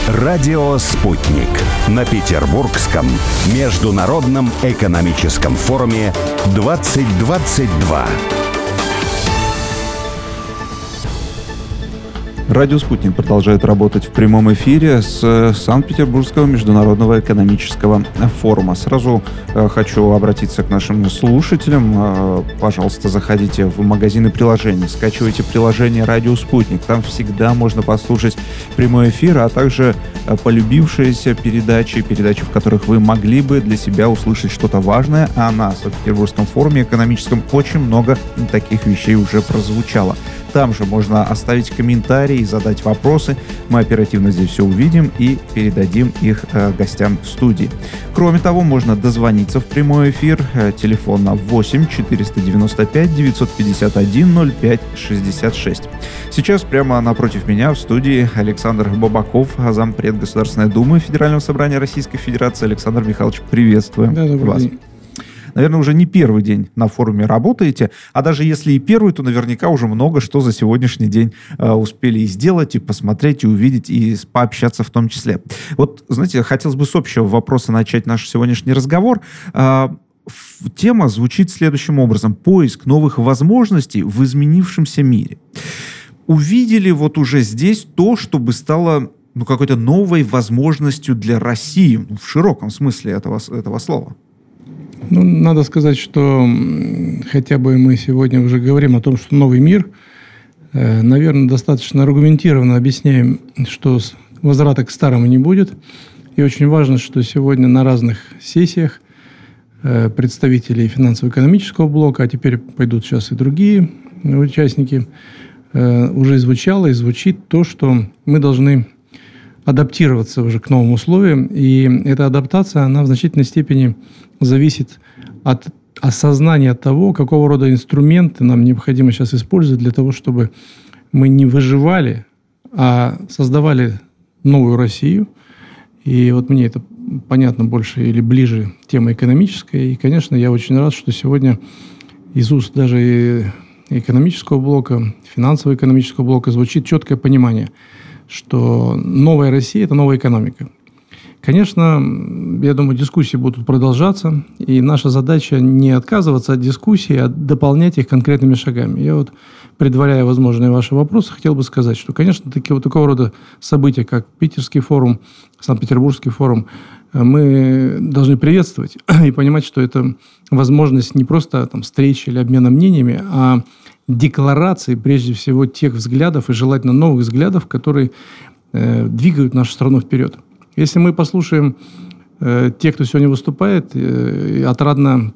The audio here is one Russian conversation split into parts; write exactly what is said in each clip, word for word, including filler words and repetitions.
Радио «Спутник» на Петербургском международном экономическом форуме двадцать двадцать два. Радио «Спутник» продолжает работать в прямом эфире с Санкт-Петербургского международного экономического форума. Сразу э, хочу обратиться к нашим слушателям. Э, пожалуйста, заходите в магазины приложений, скачивайте приложение «Радио «Спутник». Там всегда можно послушать прямой эфир, а также э, полюбившиеся передачи, передачи, в которых вы могли бы для себя услышать что-то важное. А на Санкт-Петербургском форуме экономическом очень много таких вещей уже прозвучало. Там же можно оставить комментарии, задать вопросы. Мы оперативно здесь все увидим и передадим их э, гостям студии. Кроме того, можно дозвониться в прямой эфир. Э, телефон на восемь четыреста девяносто пять девятьсот пятьдесят один ноль пять шестьдесят шесть. Сейчас прямо напротив меня в студии Александр Бабаков, зампред Государственной Думы Федерального собрания Российской Федерации. Александр Михайлович, приветствуем да, вас. День. Наверное, уже не первый день на форуме работаете, а даже если и первый, то наверняка уже много что за сегодняшний день э, успели и сделать, и посмотреть, и увидеть, и пообщаться в том числе. Вот, знаете, хотелось бы с общего вопроса начать наш сегодняшний разговор. Э, тема звучит следующим образом. Поиск новых возможностей в изменившемся мире. Увидели вот уже здесь то, чтобы стало ну, какой-то новой возможностью для России, в широком смысле этого, этого слова? Ну, надо сказать, что хотя бы мы сегодня уже говорим о том, что новый мир, э, наверное, достаточно аргументированно объясняем, что возврата к старому не будет. И очень важно, что сегодня на разных сессиях э, представители финансово-экономического блока, а теперь пойдут сейчас и другие участники, э, уже звучало и звучит то, что мы должны адаптироваться уже к новым условиям. И эта адаптация, она в значительной степени зависит от осознания того, какого рода инструменты нам необходимо сейчас использовать для того, чтобы мы не выживали, а создавали новую Россию. И вот мне это понятно больше или ближе тема экономическая. И, конечно, я очень рад, что сегодня из уст даже и экономического блока, финансово-экономического блока звучит четкое понимание, что новая Россия – это новая экономика. Конечно, я думаю, дискуссии будут продолжаться, и наша задача не отказываться от дискуссий, а дополнять их конкретными шагами. Я вот, предваряя возможные ваши вопросы, хотел бы сказать, что, конечно, такие, вот такого рода события, как Питерский форум, Санкт-Петербургский форум, мы должны приветствовать и понимать, что это возможность не просто там, встречи или обмена мнениями, а декларации, прежде всего, тех взглядов и желательно новых взглядов, которые э, двигают нашу страну вперед. Если мы послушаем э, тех, кто сегодня выступает, э, отрадно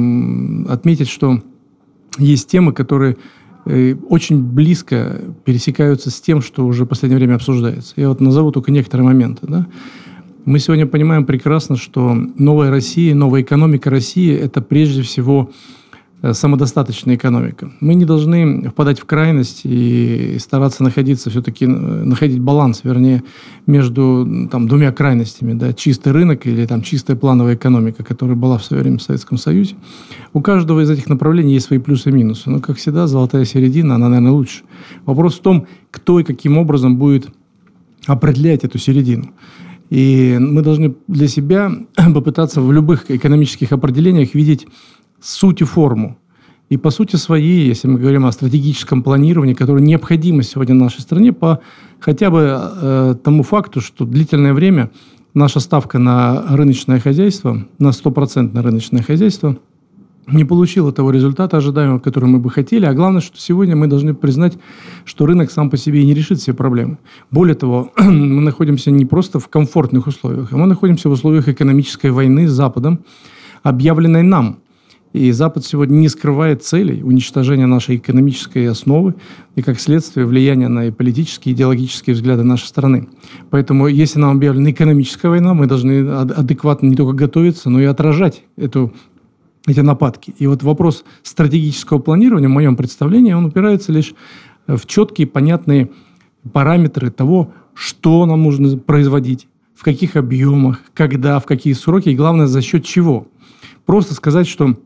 э, отметить, что есть темы, которые э, очень близко пересекаются с тем, что уже в последнее время обсуждается. Я вот назову только некоторые моменты. Да? Мы сегодня понимаем прекрасно, что новая Россия, новая экономика России – это прежде всего самодостаточная экономика. Мы не должны впадать в крайность и стараться находиться все-таки, находить баланс, вернее, между там, двумя крайностями. Да, чистый рынок или там, чистая плановая экономика, которая была в свое время в Советском Союзе. У каждого из этих направлений есть свои плюсы и минусы. Но, как всегда, золотая середина, она, наверное, лучше. Вопрос в том, кто и каким образом будет определять эту середину. И мы должны для себя попытаться в любых экономических определениях видеть суть и форму. И по сути своей, если мы говорим о стратегическом планировании, которое необходимо сегодня в нашей стране, по хотя бы э, тому факту, что длительное время наша ставка на рыночное хозяйство, на стопроцентное рыночное хозяйство, не получила того результата ожидаемого, который мы бы хотели. А главное, что сегодня мы должны признать, что рынок сам по себе и не решит все проблемы. Более того, мы находимся не просто в комфортных условиях, а мы находимся в условиях экономической войны с Западом, объявленной нам. И Запад сегодня не скрывает целей уничтожения нашей экономической основы и, как следствие, влияния на и политические, и идеологические взгляды нашей страны. Поэтому, если нам объявлена экономическая война, мы должны адекватно не только готовиться, но и отражать эту, эти нападки. И вот вопрос стратегического планирования, в моем представлении, он упирается лишь в четкие, понятные параметры того, что нам нужно производить, в каких объемах, когда, в какие сроки и, главное, за счет чего. Просто сказать, что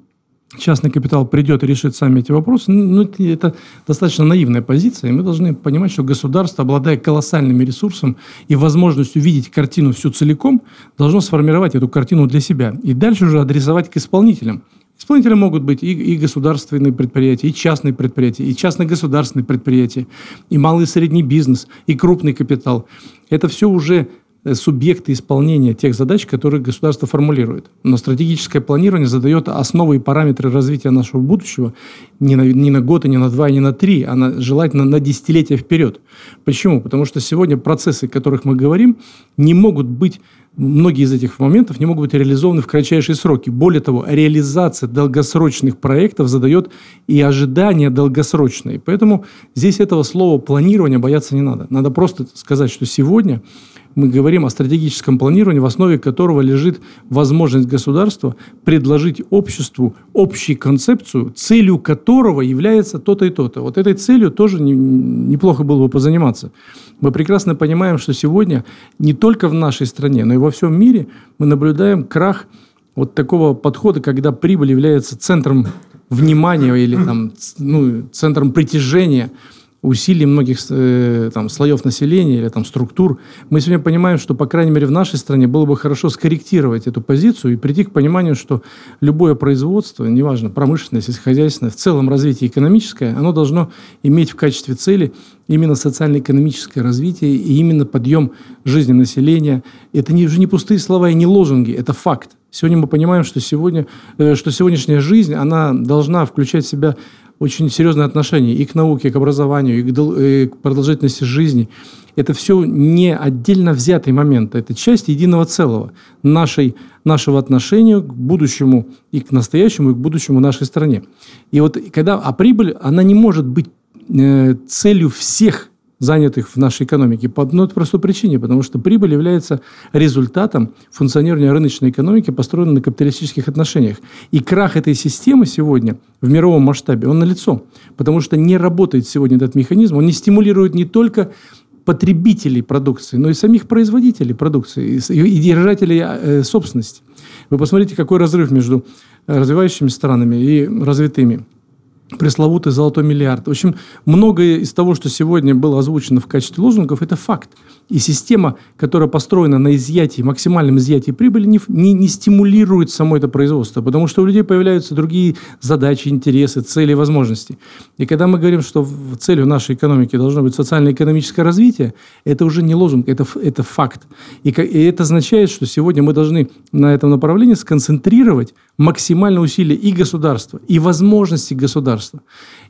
частный капитал придет и решит сами эти вопросы, ну, это достаточно наивная позиция. И мы должны понимать, что государство, обладая колоссальными ресурсами и возможностью видеть картину всю целиком, должно сформировать эту картину для себя и дальше уже адресовать к исполнителям. Исполнители могут быть и, и государственные предприятия, и частные предприятия, и частно-государственные предприятия, и малый и средний бизнес, и крупный капитал. Это все уже субъекты исполнения тех задач, которые государство формулирует. Но стратегическое планирование задает основы и параметры развития нашего будущего не на, не на год, и не на два, и не на три, а на, желательно на десятилетия вперед. Почему? Потому что сегодня процессы, о которых мы говорим, не могут быть, многие из этих моментов не могут быть реализованы в кратчайшие сроки. Более того, реализация долгосрочных проектов задает и ожидания долгосрочные. Поэтому здесь этого слова планирования бояться не надо. Надо просто сказать, что сегодня мы говорим о стратегическом планировании, в основе которого лежит возможность государства предложить обществу общую концепцию, целью которого является то-то и то-то. Вот этой целью тоже не, неплохо было бы позаниматься. Мы прекрасно понимаем, что сегодня не только в нашей стране, но и во всем мире мы наблюдаем крах вот такого подхода, когда прибыль является центром внимания или там, ну, центром притяжения усилий многих э, там, слоев населения или там, структур. Мы сегодня понимаем, что, по крайней мере, в нашей стране было бы хорошо скорректировать эту позицию и прийти к пониманию, что любое производство, неважно, промышленное, сельскохозяйственное, в целом развитие экономическое, оно должно иметь в качестве цели именно социально-экономическое развитие и именно подъем жизни населения. Это не, уже не пустые слова и не лозунги, это факт. Сегодня мы понимаем, что, сегодня, э, что сегодняшняя жизнь, она должна включать в себя очень серьезное отношение и к науке, и к образованию, и к, дол- и к продолжительности жизни. Это все не отдельно взятые моменты, это часть единого целого нашей, нашего отношения к будущему и к настоящему, и к будущему нашей стране. И вот когда, а прибыль, она не может быть э, целью всех занятых в нашей экономике по одной простой причине, потому что прибыль является результатом функционирования рыночной экономики, построенной на капиталистических отношениях. И крах этой системы сегодня в мировом масштабе, он налицо, потому что не работает сегодня этот механизм, он не стимулирует не только потребителей продукции, но и самих производителей продукции и держателей собственности. Вы посмотрите, какой разрыв между развивающимися странами и развитыми. Пресловутый золотой миллиард. В общем, многое из того, что сегодня было озвучено в качестве лозунгов, это факт. И система, которая построена на изъятии, максимальном изъятии прибыли, не, не, не стимулирует само это производство, потому что у людей появляются другие задачи, интересы, цели и возможности. И когда мы говорим, что целью нашей экономики должно быть социально-экономическое развитие, это уже не лозунг, это, это факт. И, и это означает, что сегодня мы должны на этом направлении сконцентрировать максимальные усилия и государства, и возможности государства,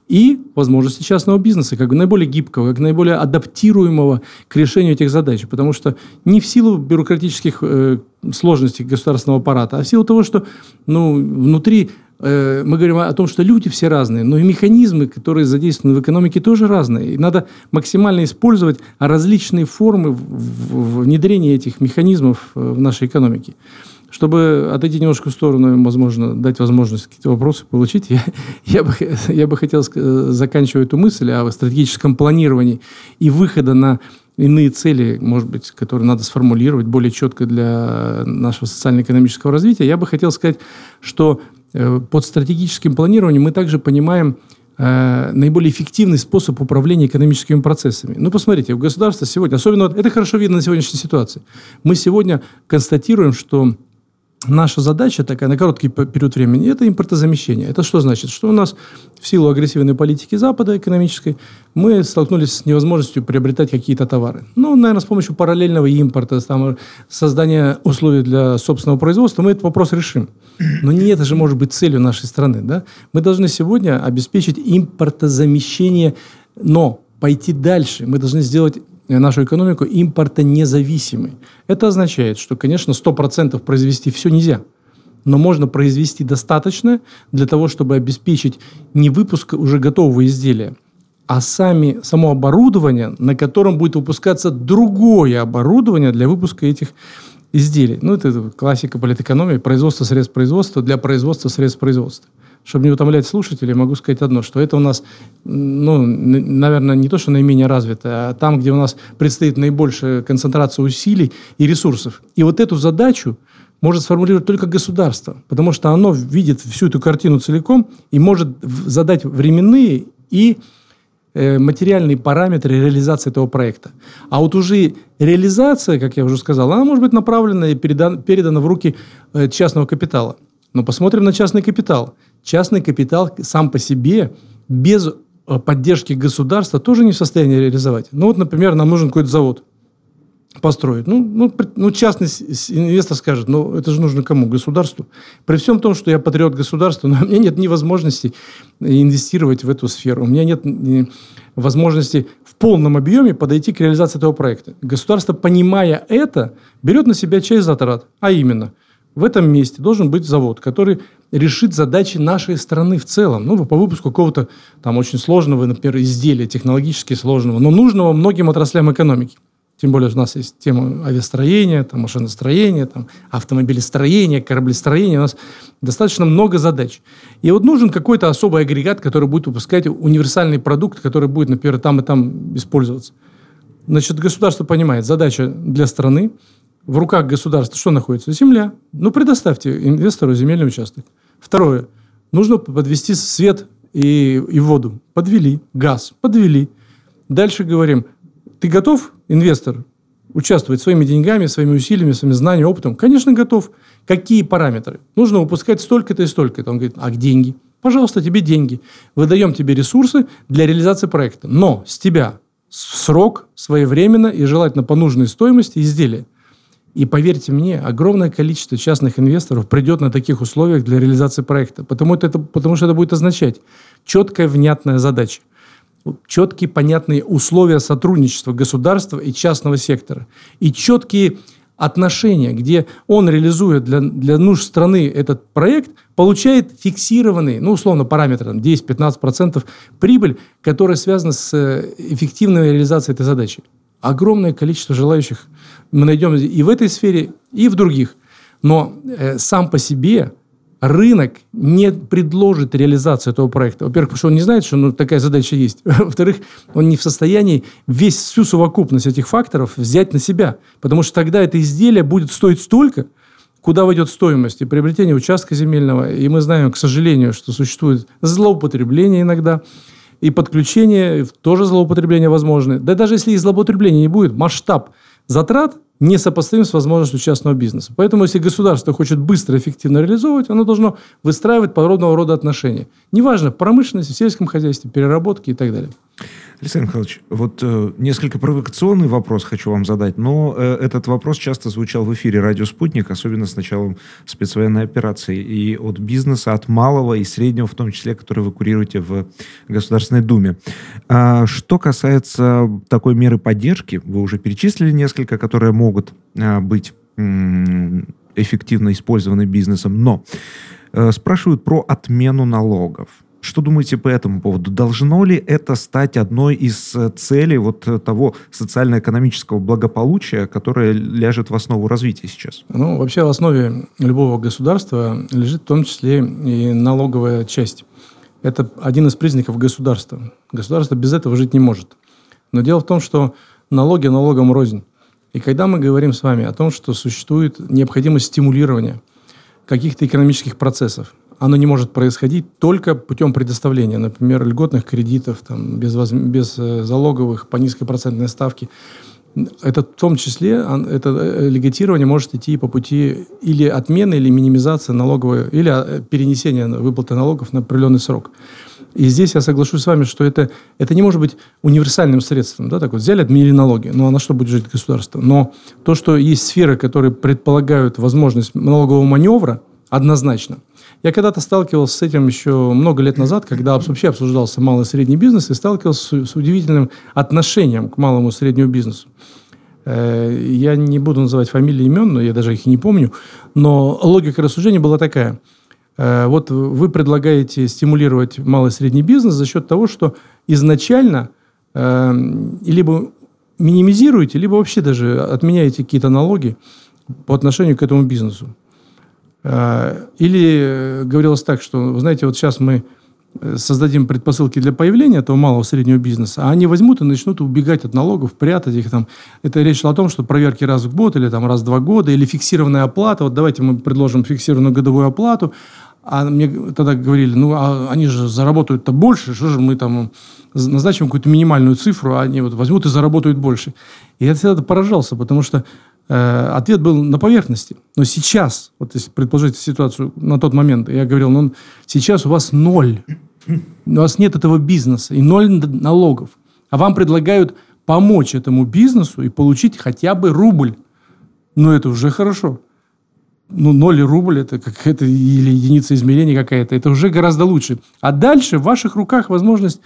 и возможности частного бизнеса, как наиболее гибкого, как наиболее адаптируемого к решению этих задач. Потому что не в силу бюрократических э, сложностей государственного аппарата, а в силу того, что ну, внутри э, мы говорим о том, что люди все разные, но и механизмы, которые задействованы в экономике, тоже разные. И надо максимально использовать различные формы в, в внедрения этих механизмов в нашей экономике. Чтобы отойти немножко в сторону, возможно, дать возможность какие-то вопросы получить, я, я, бы, я бы хотел заканчивать эту мысль о стратегическом планировании и выхода на иные цели, может быть, которые надо сформулировать более четко для нашего социально-экономического развития. Я бы хотел сказать, что под стратегическим планированием мы также понимаем э, наиболее эффективный способ управления экономическими процессами. Ну, посмотрите, в государстве сегодня, особенно это хорошо видно на сегодняшней ситуации, мы сегодня констатируем, что наша задача такая на короткий период времени – это импортозамещение. Это что значит? Что у нас в силу агрессивной политики Запада экономической мы столкнулись с невозможностью приобретать какие-то товары. Ну, наверное, с помощью параллельного импорта, там, создания условий для собственного производства мы этот вопрос решим. Но не это же может быть целью нашей страны. Да? Мы должны сегодня обеспечить импортозамещение, но пойти дальше. Мы должны сделать нашу экономику импортонезависимой. Это означает, что, конечно, сто процентов произвести все нельзя, но можно произвести достаточно для того, чтобы обеспечить не выпуск уже готового изделия, а сами, само оборудование, на котором будет выпускаться другое оборудование для выпуска этих изделий. Ну, это классика политэкономии, производство средств производства для производства средств производства. Чтобы не утомлять слушателей, могу сказать одно, что это у нас, ну, наверное, не то, что наименее развито, а там, где у нас предстоит наибольшая концентрация усилий и ресурсов. И вот эту задачу может сформулировать только государство, потому что оно видит всю эту картину целиком и может задать временные и материальные параметры реализации этого проекта. А вот уже реализация, как я уже сказал, она может быть направлена и передана, передана в руки частного капитала. Но посмотрим на частный капитал. Частный капитал сам по себе без поддержки государства тоже не в состоянии реализовать. Ну вот, например, нам нужен какой-то завод построить. Ну, ну, ну, частный инвестор скажет, ну, это же нужно кому? Государству. При всем том, что я патриот государства, но у меня нет ни возможности инвестировать в эту сферу. У меня нет ни возможности в полном объеме подойти к реализации этого проекта. Государство, понимая это, берет на себя часть затрат. А именно, в этом месте должен быть завод, который решит задачи нашей страны в целом. Ну, по выпуску какого-то там очень сложного, например, изделия, технологически сложного, но нужного многим отраслям экономики. Тем более у нас есть тема авиастроения, там, машиностроения, там, автомобилестроения, кораблестроения. У нас достаточно много задач. И вот нужен какой-то особый агрегат, который будет выпускать универсальный продукт, который будет, например, там и там использоваться. Значит, государство понимает, задача для страны. В руках государства что находится? Земля. Ну, предоставьте инвестору земельный участок. Второе. Нужно подвести свет и, и воду. Подвели. Газ. Подвели. Дальше говорим, ты готов, инвестор, участвовать своими деньгами, своими усилиями, своими знаниями, опытом? Конечно, готов. Какие параметры? Нужно выпускать столько-то и столько-то. Он говорит, а деньги? Пожалуйста, тебе деньги. Выдаем тебе ресурсы для реализации проекта. Но с тебя срок, своевременно и желательно по нужной стоимости изделия. И поверьте мне, огромное количество частных инвесторов придет на таких условиях для реализации проекта. Потому, это, потому что это будет означать четкая, внятная задача. Четкие, понятные условия сотрудничества государства и частного сектора. И четкие отношения, где он, реализуя для, для нужд страны этот проект, получает фиксированный, ну, условно, параметр десять-пятнадцать процентов прибыль, которая связана с эффективной реализацией этой задачи. Огромное количество желающих мы найдем и в этой сфере, и в других. Но э, сам по себе рынок не предложит реализацию этого проекта. Во-первых, потому что он не знает, что ну, такая задача есть. Во-вторых, он не в состоянии весь, всю совокупность этих факторов взять на себя. Потому что тогда это изделие будет стоить столько, куда войдет стоимость и приобретение участка земельного. И мы знаем, к сожалению, что существует злоупотребление иногда. И подключение, тоже злоупотребление возможны. Да даже если и злоупотребления не будет, масштаб затрат несопоставим с возможностью частного бизнеса. Поэтому, если государство хочет быстро и эффективно реализовывать, оно должно выстраивать подобного рода отношения. Неважно, в промышленности, в сельском хозяйстве, переработке и так далее. Александр Михайлович, вот э, несколько провокационный вопрос хочу вам задать, но э, этот вопрос часто звучал в эфире «Радио Спутник», особенно с началом спецвоенной операции, и от бизнеса, от малого и среднего, в том числе, который вы курируете в Государственной Думе. А, что касается такой меры поддержки, вы уже перечислили несколько, которые могут а, быть м- эффективно использованы бизнесом, но э, спрашивают про отмену налогов. Что думаете по этому поводу? Должно ли это стать одной из целей вот того социально-экономического благополучия, которое ляжет в основу развития сейчас? Ну, вообще в основе любого государства лежит в том числе и налоговая часть. Это один из признаков государства. Государство без этого жить не может. Но дело в том, что налоги налогам рознь. И когда мы говорим с вами о том, что существует необходимость стимулирования каких-то экономических процессов, оно не может происходить только путем предоставления, например, льготных кредитов, там, без, воз... без залоговых, по низкой процентной ставке. Это в том числе, это льготирование может идти по пути или отмены, или минимизации налоговой, или перенесения выплаты налогов на определенный срок. И здесь я соглашусь с вами, что это, это не может быть универсальным средством. Да? Так вот, взяли, отменили налоги, ну а на что будет жить государство? Но то, что есть сферы, которые предполагают возможность налогового маневра, однозначно. Я когда-то сталкивался с этим еще много лет назад, когда вообще обсуждался малый и средний бизнес, и сталкивался с, с удивительным отношением к малому и среднему бизнесу. Я не буду называть фамилии, имен, но я даже их и не помню, но логика рассуждения была такая. Вот вы предлагаете стимулировать малый и средний бизнес за счет того, что изначально либо минимизируете, либо вообще даже отменяете какие-то налоги по отношению к этому бизнесу. Или говорилось так, что, вы знаете, вот сейчас мы создадим предпосылки для появления этого малого и среднего бизнеса, а они возьмут и начнут убегать от налогов, прятать их там. Это речь шла о том, что проверки раз в год или там раз в два года, или фиксированная оплата. Вот давайте мы предложим фиксированную годовую оплату. А мне тогда говорили, ну, а они же заработают-то больше, что же мы там назначим какую-то минимальную цифру, а они вот возьмут и заработают больше. И я всегда поражался, потому что э, ответ был на поверхности. Но сейчас, вот если предположить ситуацию на тот момент, я говорил, ну, сейчас у вас ноль. У вас нет этого бизнеса и ноль налогов. А вам предлагают помочь этому бизнесу и получить хотя бы рубль. Ну, это уже хорошо. Ну, ноль рубль, это какая-то или единица измерения какая-то. Это уже гораздо лучше. А дальше в ваших руках возможность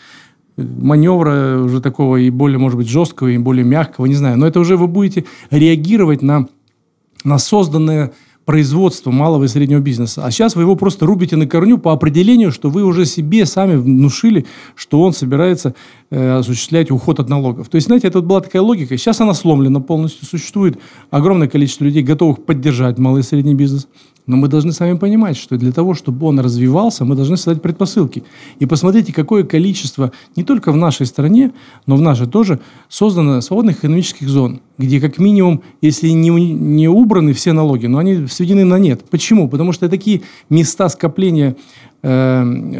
маневра уже такого и более, может быть, жесткого, и более мягкого, не знаю. Но это уже вы будете реагировать на, на созданное производство малого и среднего бизнеса. А сейчас вы его просто рубите на корню по определению, что вы уже себе сами внушили, что он собирается э, осуществлять уход от налогов. То есть, знаете, это вот была такая логика. Сейчас она сломлена полностью. Существует огромное количество людей, готовых поддержать малый и средний бизнес. Но мы должны сами понимать, что для того, чтобы он развивался, мы должны создать предпосылки. И посмотрите, какое количество не только в нашей стране, но в нашей тоже создано свободных экономических зон, где как минимум, если не, не убраны все налоги, но они сведены на нет. Почему? Потому что такие места скопления э,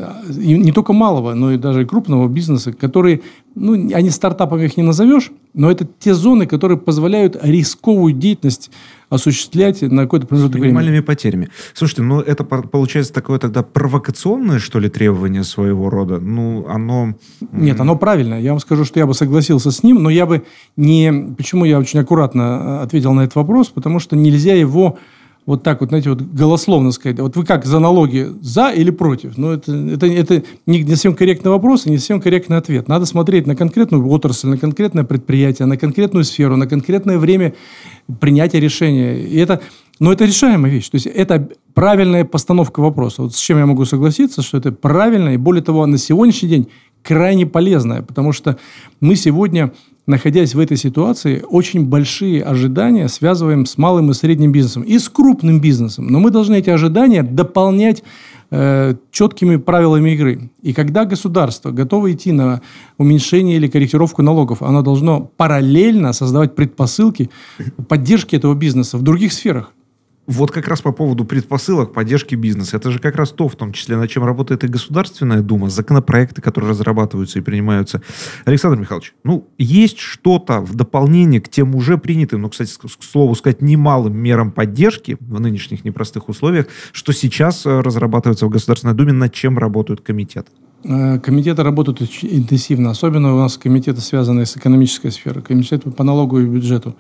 не только малого, но и даже и крупного бизнеса, которые, ну, они стартапами их не назовешь, но это те зоны, которые позволяют рисковую деятельность осуществлять на какой-то промежуток времени. С минимальными потерями. Слушайте, ну это получается такое тогда провокационное, что ли, требование своего рода? Ну, оно... Нет, оно правильное. Я вам скажу, что я бы согласился с ним, но я бы не... Почему я очень аккуратно ответил на этот вопрос? Потому что нельзя его вот так вот, знаете, вот голословно сказать. Вот вы как, за налоги за или против? Ну, это, это, это не совсем корректный вопрос и не совсем корректный ответ. Надо смотреть на конкретную отрасль, на конкретное предприятие, на конкретную сферу, на конкретное время принятия решения. И это, но это решаемая вещь. То есть, это правильная постановка вопроса. Вот с чем я могу согласиться, что это правильно, и более того, на сегодняшний день крайне полезное, потому что мы сегодня, находясь в этой ситуации, очень большие ожидания связываем с малым и средним бизнесом и с крупным бизнесом. Но мы должны эти ожидания дополнять э, четкими правилами игры. И когда государство готово идти на уменьшение или корректировку налогов, оно должно параллельно создавать предпосылки поддержки этого бизнеса в других сферах. Вот как раз по поводу предпосылок поддержки бизнеса. Это же как раз то, в том числе, над чем работает и Государственная Дума, законопроекты, которые разрабатываются и принимаются. Александр Михайлович, ну, есть что-то в дополнение к тем уже принятым, ну, кстати, к слову сказать, немалым мерам поддержки в нынешних непростых условиях, что сейчас разрабатывается в Государственной Думе, над чем работают комитеты? Комитеты работают очень интенсивно. Особенно у нас комитеты, связанные с экономической сферой. Комитеты по налогу и бюджету.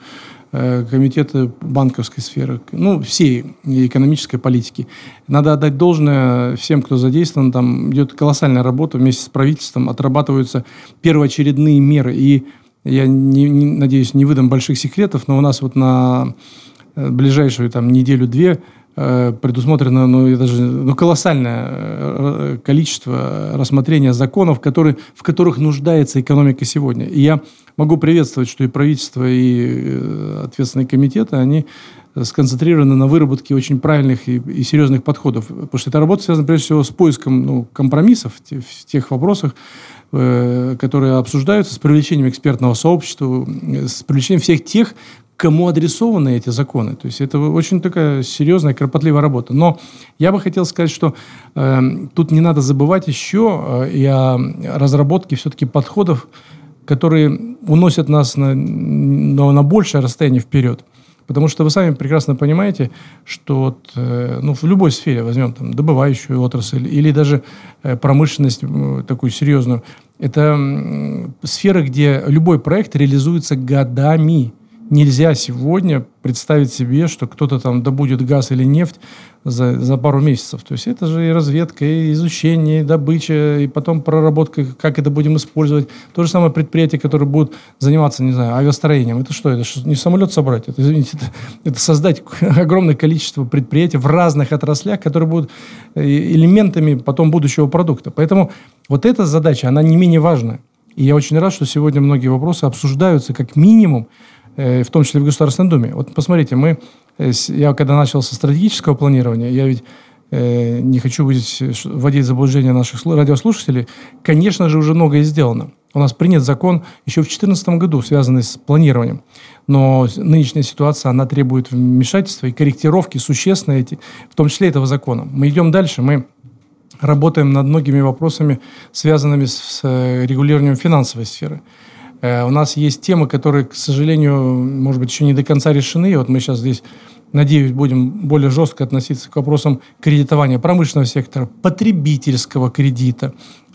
Комитеты банковской сферы. Ну, всей экономической политики. Надо отдать должное всем, кто задействован. Там идет колоссальная работа вместе с правительством. Отрабатываются первоочередные меры. И я не, не, надеюсь, не выдам больших секретов, но у нас вот на ближайшую там, неделю-две предусмотрено ну, даже, ну, колоссальное количество рассмотрения законов, которые, в которых нуждается экономика сегодня. И я могу приветствовать, что и правительство, и ответственные комитеты, они сконцентрированы на выработке очень правильных и, и серьезных подходов. Потому что эта работа связана прежде всего с поиском ну, компромиссов в тех, в тех вопросах, э, которые обсуждаются, с привлечением экспертного сообщества, с привлечением всех тех, кому адресованы эти законы. То есть это очень такая серьезная, кропотливая работа. Но я бы хотел сказать, что э, тут не надо забывать еще э, и о разработке все-таки подходов, которые уносят нас на, на, на большее расстояние вперед. Потому что вы сами прекрасно понимаете, что вот, э, ну, в любой сфере, возьмем там, добывающую отрасль или даже э, промышленность э, такую серьезную, это э, сфера, где любой проект реализуется годами. Нельзя сегодня представить себе, что кто-то там добудет газ или нефть за, за пару месяцев. То есть это же и разведка, и изучение, и добыча, и потом проработка, как это будем использовать. То же самое предприятие, которое будет заниматься, не знаю, авиастроением. Это что? Это не самолет собрать. Это, извините, это, это создать огромное количество предприятий в разных отраслях, которые будут элементами потом будущего продукта. Поэтому вот эта задача, она не менее важная. И я очень рад, что сегодня многие вопросы обсуждаются как минимум, в том числе в Государственной Думе. Вот посмотрите, мы, я когда начал со стратегического планирования, я ведь э, не хочу вводить в заблуждение наших радиослушателей, конечно же, уже многое сделано. У нас принят закон еще в две тысячи четырнадцатом году, связанный с планированием. Но нынешняя ситуация, она требует вмешательства и корректировки существенной, эти, в том числе этого закона. Мы идем дальше, мы работаем над многими вопросами, связанными с регулированием финансовой сферы. У нас есть темы, которые, к сожалению, может быть, еще не до конца решены. И вот мы сейчас здесь, надеюсь, будем более жестко относиться к вопросам кредитования промышленного сектора, потребительского кредита,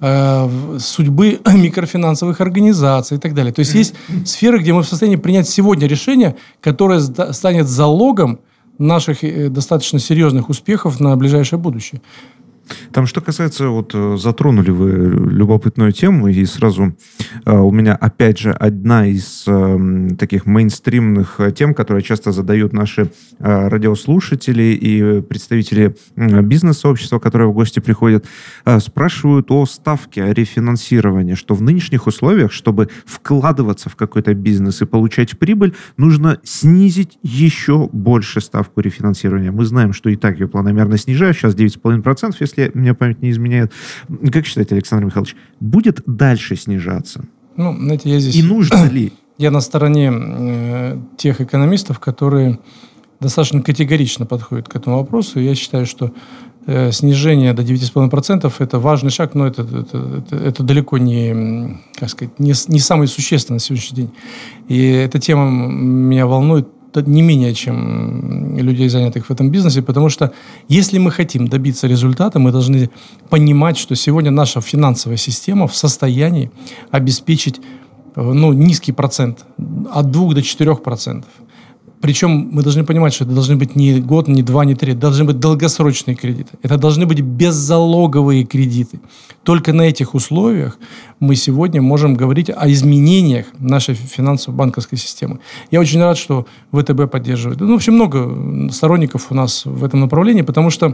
судьбы микрофинансовых организаций и так далее. То есть есть сферы, где мы в состоянии принять сегодня решение, которое станет залогом наших достаточно серьезных успехов на ближайшее будущее. Там, что касается, вот затронули вы любопытную тему, и сразу э, у меня, опять же, одна из э, таких мейнстримных тем, которые часто задают наши э, радиослушатели и представители э, бизнес-сообщества, которые в гости приходят, э, спрашивают о ставке рефинансирования, что в нынешних условиях, чтобы вкладываться в какой-то бизнес и получать прибыль, нужно снизить еще больше ставку рефинансирования. Мы знаем, что и так ее планомерно снижают, сейчас девять целых пять десятых процента, если меня память не изменяет. Как считаете, Александр Михайлович, будет дальше снижаться? Ну, знаете, я здесь... И нужно ли? Я на стороне э, тех экономистов, которые достаточно категорично подходят к этому вопросу. Я считаю, что э, снижение до девять целых пять десятых процента это важный шаг, но это, это, это, это далеко не, как сказать, не, не самый существенный на сегодняшний день. И эта тема меня волнует не менее, чем людей, занятых в этом бизнесе, потому что если мы хотим добиться результата, мы должны понимать, что сегодня наша финансовая система в состоянии обеспечить ну, низкий процент, от двух до четырёх процентов. Причем мы должны понимать, что это должны быть не год, не два, не три, это должны быть долгосрочные кредиты. Это должны быть беззалоговые кредиты. Только на этих условиях мы сегодня можем говорить о изменениях нашей финансово-банковской системы. Я очень рад, что ВТБ поддерживает. Ну, в общем, много сторонников у нас в этом направлении, потому что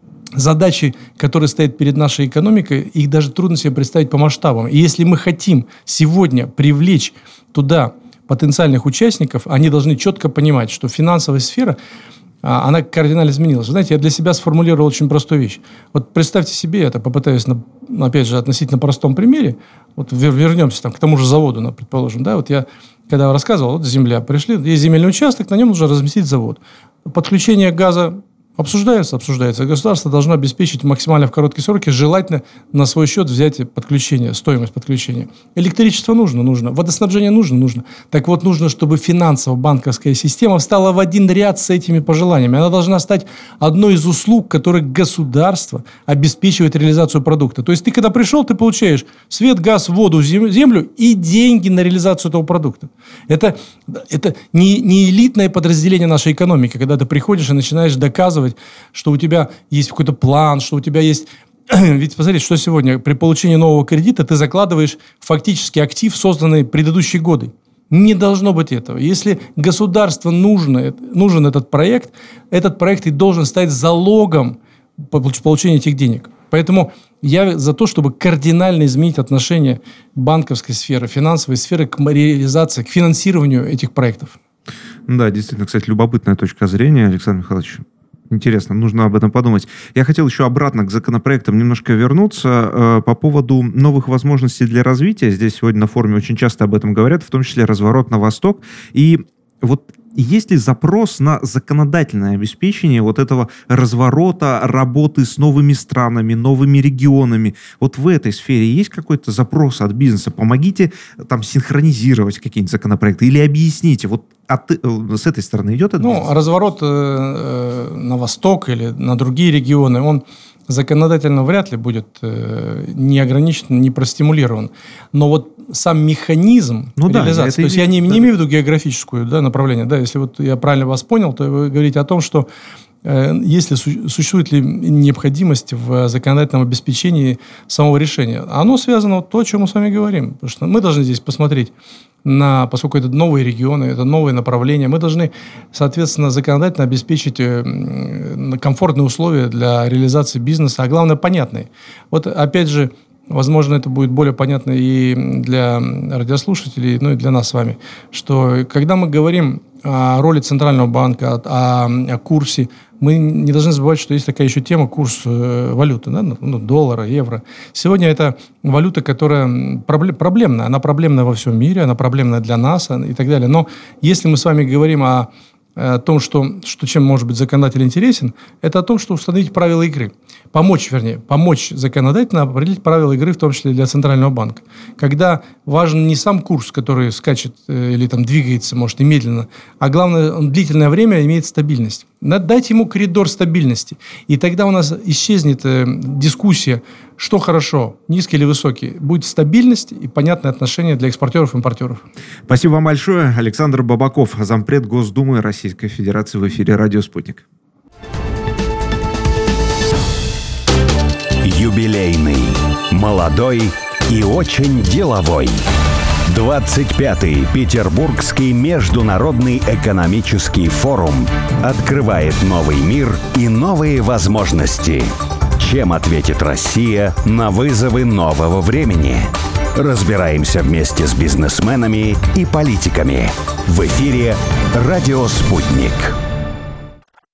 задачи, которые стоят перед нашей экономикой, их даже трудно себе представить по масштабам. И если мы хотим сегодня привлечь туда потенциальных участников, они должны четко понимать, что финансовая сфера, она кардинально изменилась. Вы знаете, я для себя сформулировал очень простую вещь. Вот представьте себе, я это попытаюсь, на, опять же, относительно простом примере. Вот вернемся там, к тому же заводу, предположим. Да? Вот я, когда рассказывал, вот земля, пришли, есть земельный участок, на нем нужно разместить завод. Подключение газа обсуждается, обсуждается. Государство должно обеспечить максимально в короткие сроки, желательно на свой счет взять подключение, стоимость подключения. Электричество нужно, нужно. Водоснабжение нужно, нужно. Так вот, нужно, чтобы финансово-банковская система встала в один ряд с этими пожеланиями. Она должна стать одной из услуг, которых государство обеспечивает реализацию продукта. То есть ты, когда пришел, ты получаешь свет, газ, воду, землю и деньги на реализацию этого продукта. Это, это не, не элитное подразделение нашей экономики, когда ты приходишь и начинаешь доказывать, что у тебя есть какой-то план, что у тебя есть... Ведь посмотрите, что сегодня при получении нового кредита ты закладываешь фактически актив, созданный в предыдущие годы. Не должно быть этого. Если государству нужно, нужен этот проект, этот проект и должен стать залогом получения этих денег. Поэтому я за то, чтобы кардинально изменить отношение банковской сферы, финансовой сферы к реализации, к финансированию этих проектов. Да, действительно, кстати, любопытная точка зрения, Александр Михайлович. Интересно, нужно об этом подумать. Я хотел еще обратно к законопроектам немножко вернуться э, по поводу новых возможностей для развития. Здесь сегодня на форуме очень часто об этом говорят, в том числе разворот на восток. И вот есть ли запрос на законодательное обеспечение вот этого разворота, работы с новыми странами, новыми регионами? Вот в этой сфере есть какой-то запрос от бизнеса? Помогите там синхронизировать какие-нибудь законопроекты или объясните. Вот от, с этой стороны идет этот Ну, бизнес? разворот э, на восток или на другие регионы, он законодательно вряд ли будет э, не ограничен, не простимулирован. Но вот сам механизм ну, реализации, да, то есть я не, не имею в виду географическую да, направление, да, если вот я правильно вас понял, то вы говорите о том, что э, если су- существует ли необходимость в законодательном обеспечении самого решения. Оно связано вот то, о чем мы с вами говорим. Потому что мы должны здесь посмотреть на, поскольку это новые регионы, это новые направления, мы должны, соответственно, законодательно обеспечить комфортные условия для реализации бизнеса, а главное, понятные. Вот, опять же, возможно, это будет более понятно и для радиослушателей, ну и для нас с вами, что когда мы говорим о роли Центрального банка, о, о курсе, мы не должны забывать, что есть такая еще тема курс валюты, да? Ну, доллара, евро. Сегодня это валюта, которая проблемная. Она проблемная во всем мире, она проблемная для нас и так далее. Но если мы с вами говорим о, о том, что, что чем может быть законодатель интересен, это о том, что установить правила игры. Помочь, вернее, помочь законодательно определить правила игры, в том числе для Центрального банка. Когда важен не сам курс, который скачет э, или там двигается, может, и медленно, а главное, он длительное время имеет стабильность. Надо дать ему коридор стабильности. И тогда у нас исчезнет э, дискуссия, что хорошо, низкий или высокий. Будет стабильность и понятное отношение для экспортеров и импортеров. Спасибо вам большое. Александр Бабаков, зампред Госдумы Российской Федерации, в эфире «Радио Спутник». Юбилейный, молодой и очень деловой. двадцать пятый Петербургский международный экономический форум открывает новый мир и новые возможности. Чем ответит Россия на вызовы нового времени? Разбираемся вместе с бизнесменами и политиками. В эфире «Радио Спутник».